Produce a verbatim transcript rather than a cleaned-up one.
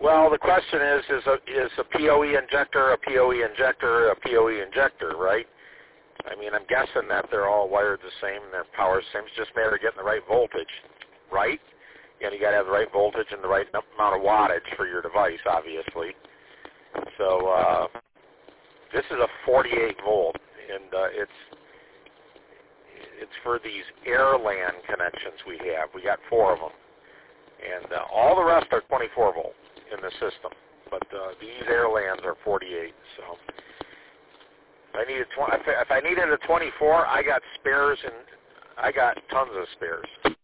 Well, the question is, is a, is a P O E injector a P O E injector a P O E injector, right? I mean, I'm guessing that they're all wired the same and their power the same. It's just a matter of getting the right voltage, right? You know, you got to have the right voltage and the right amount of wattage for your device, obviously. So uh, this is a forty-eight volt, and uh, it's it's for these air-LAN connections we have. We got four of them, and uh, all the rest are twenty-four volt in the system, but uh, these air-LANs are forty-eight. So if I needed tw- if I needed a twenty-four, I got spares, and I got tons of spares.